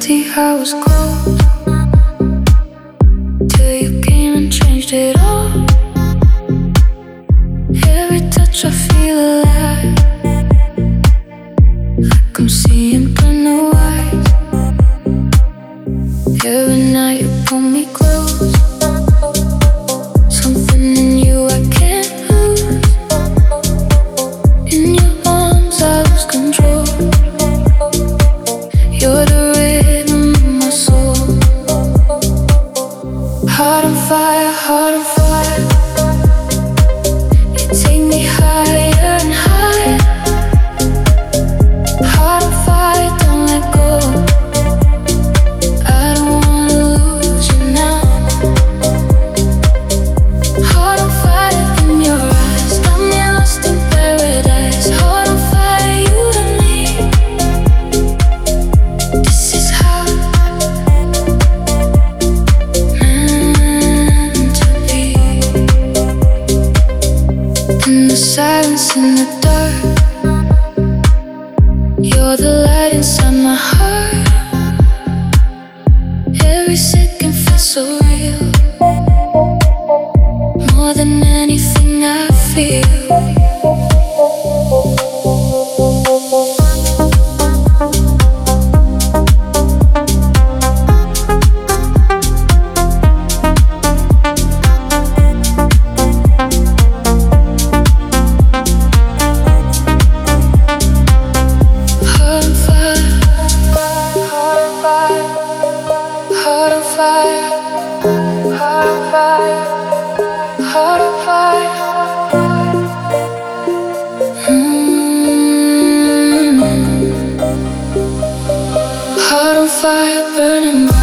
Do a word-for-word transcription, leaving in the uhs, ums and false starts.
see how it was cold till you came and changed it all. Every touch I feel alive, like I'm seeing brand new eyes. Every night you pull me close, something in you I can't lose. In your arms I lose control. You're the rhythm of my soul. Heart on fire, heart on fire. You take me higher and higher. Heart on fire, don't let go. I don't wanna lose you now. Heart on fire in your eyes, got me lost in paradise. Heart on fire, you and me. This is how meant to be. In the silence, in the dark, you're the light inside my heart. Every second feels so real, more than anything I feel. Heart on fire, heart on fire, heart on fire, heart on fire, heart on fire. Mm. Heart on fire, burning.